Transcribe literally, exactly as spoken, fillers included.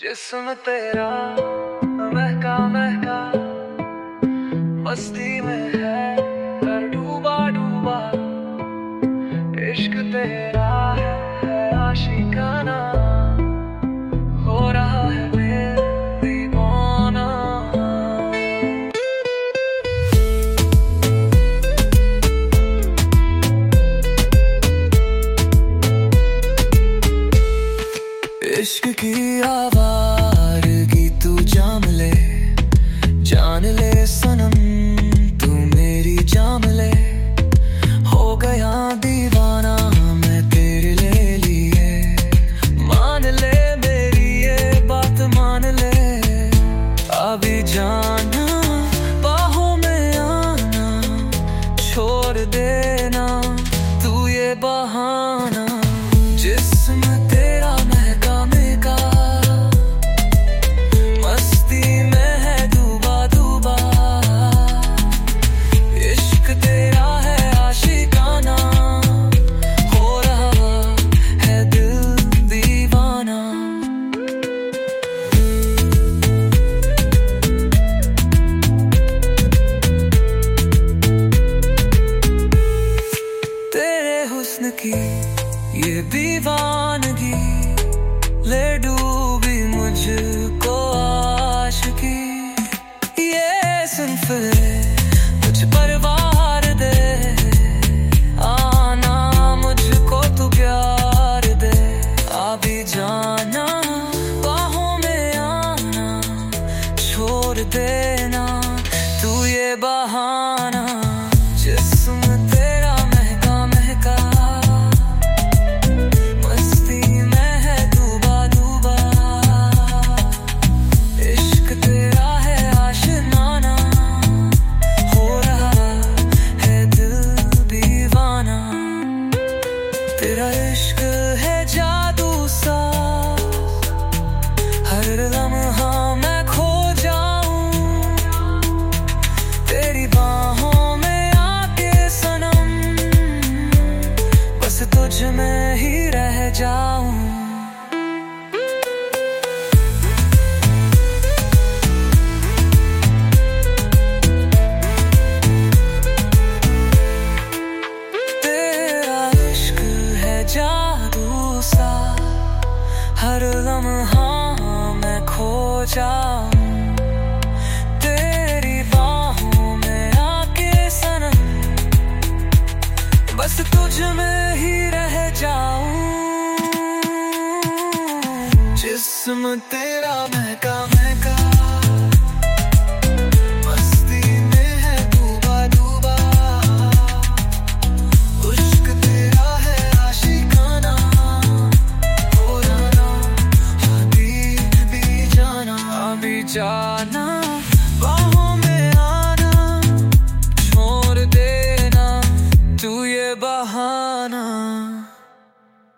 जिस्म तेरा महका महका मस्ती में है कर डूबा डूबा। इश्क तेरा है, है आशिकाना, हो रहा है दिल दीवाना। इश्क की आवारगी तू जाम ले, जान ले सनम तू मेरी जाम ले। हो गया दीवाना मैं तेरे ले लिए, मान ले मेरी ये बात मान ले। अभी जाना बाहों में आना, छोड़ देना तू ये बहाना। जिस्म तेरा महका महका मस्ती में है डूबा डूबा। इश्क तेरा है आशिकाना, हो रहा है दिल दीवाना। तेरे हुस्न की ये दीवानगी ले डूबी मुझको आशिकी। ये सुन फिर कुछ परवार दे, आना मुझको तू प्यार दे। अभी जाना बाहों में आना, छोड़ देना तू ये बहाना। जिस्म तेरा महका महका मस्ती में है डूबा डूबा। इश्क तेरा है आशिकाना, हो रहा है दिल दीवाना। तेरा इश्क है जादू सा, हर लम्हा मैं खो जाऊं तेरी बाहों में आके सनम। बस तुझ में ही रह जाऊं। तेरा इश्क है जादू सा, हर लम्हा मैं खो जाऊं तेरी बाहों में आके सनम। बस तुझ में ही रह जाऊं। जिस्म तेरा महका महका मस्ती में है डूबा डूबा। इश्क तेरा है आशिकाना, हो रहा हबीबी जाना। अभी जा